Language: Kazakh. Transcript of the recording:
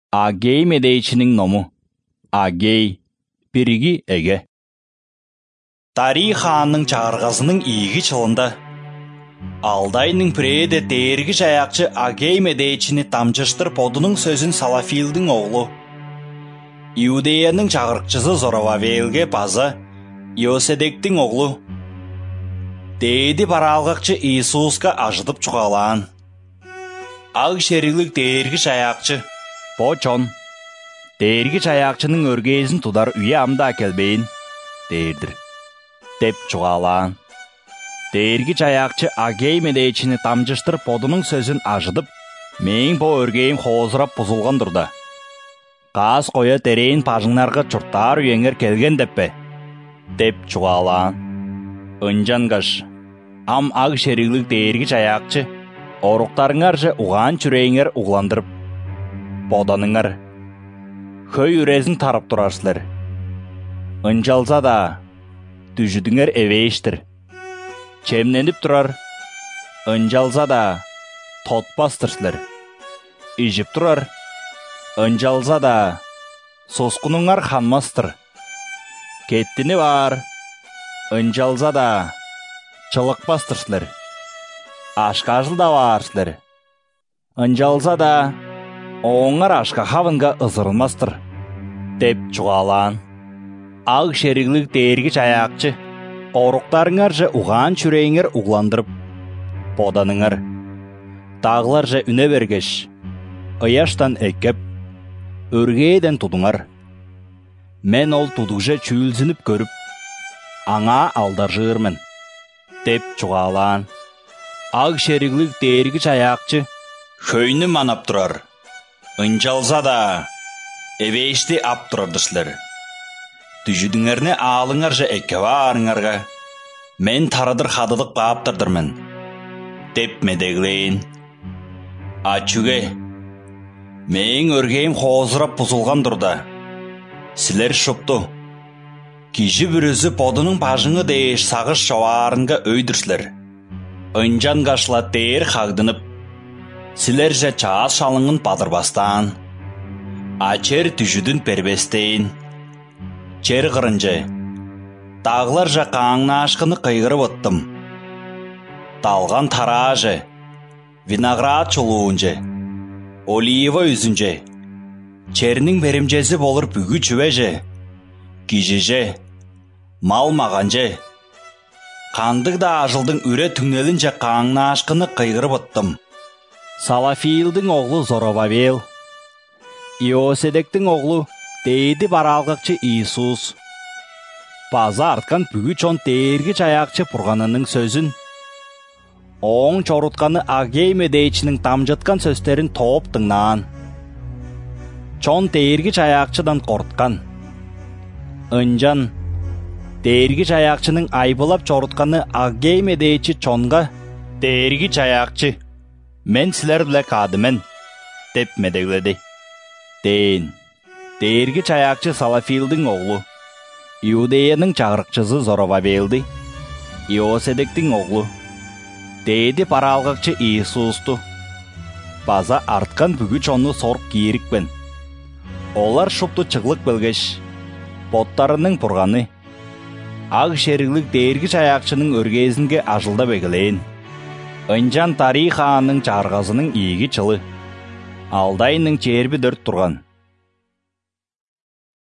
Агей медейчінің ному. Агей, бірігі әге. Тарих ханның чағырғасының игі чылында. Алдайның піреді дергі жаяқчы Агей медейчіні тамчыштыр подының сөзін Салафилдің оғлу. Иудеяның чағырықчысы Зоровавелге база Иоседектің оғлу. Дейді баралғықчы Иисусқа ажыдып чуғалан. Аг шерілік дергі жаяқчы. Почон, дергі жаяқчының өргейсін тудар үйе амда әкелбейін, дейдір. Деп чуғалан. Дергі жаяқчы Агей медейчіні тамчыштыр подының сөзін ажыдып, мен по өргейім қозырап бұзылған дұрда. Қас қоя терейін пажыңнарға чұрттар үйеңер келген деппе. Деп чуғалан. Үнжангаш, ам аг шерілік дергі жаяқчы, орықтарыңар же уған чүрейіңер уғландырып, боданыңар, хөй үрезін тарып тұрарсылар. Үнжалса да, түжідіңер әвейштір. Чемненіп тұрар, үнжалса да, тотпастырсылар. Ижіп тұрар, үнжалса да, сосқыныңар ханмастыр. Кеттіні бар, үнжалса да, чылықпастырсылар. Ашқажыл да барсылар. Үнжалса да, оңар ашқа хавынға ызырылмастыр. Деп чуғалан. Аг шеріглік дергі жаяқчы, орықтарыңар же уған чүрейіңер уғландырып, боданыңар. Тағылар же үне бергеш, ұяштан әккеп, өргейден тудыңар. Мен ол тудықжы чүйлзініп көріп, аңа алдар жығырмын. Деп чуғалан. Аг шеріглік дергі жаяқчы, шөйні манап тұрар. Үнжалса да, әвейшті ап тұрардысылар. Түжідіңеріне алыңар же әкева арыңарға. Мен тарадыр қадыдық баптырдырмын. Деп медеглейін. Ачуге, мен өргейім қозырап бұзылған дұрда. Сілер шыпту. Кижі бүрізі подының пажыңы дейш сағыш шауарынға өйдірсілер. Үнжан қашла дейір қағдынып, сілер же чаас шалыңын падырбастан, ачер түжүдін пербестейін, чер қырынжы, тағылар жа қаңна ашқыны қайғырып өттім. Талған таражы, виноград чулуынжы, олива үзінжі, чернің берімжесі болыр бүгі чүвежі, кижіжі, мал мағанжы, қандық да ажылдың үре түңнелінже қаңна ашқыны қайғырып өттім. Салафилдің оғлу Зоровавел, Иоседектің оғлу дейді баралғықчы Иисус. База артқан бүгі чон дергі жаяқчы пұрғанының сөзін, оң чорутқаны Агей медейчінің тамжытқан сөстерін топтыңнан. Чон дергі жаяқчыдан қортқан. Үнжан, дергі жаяқчының айбылап чорутқаны Агей медейчі чонға, дергі жаяқчы, мен сілер біле қадымен, деп медегледі. Дейін, дергі жаяқчы Салафилдің оғлу, Иудеяның чағырықчысы Зоровавелді, Иоседектің оғлу, дейді паралғықчы Иисусту, база артқан бүгі чонны сорқ кейірікпен. Олар шыпту чығлық білгеш, боттарының пұрғаны, аг шерілік дергі жаяқчының өргезінге ажылда бегілейін. Үнжан тарих ханның чарғасының игі чылы, алдайының чербі дөрт тұрған.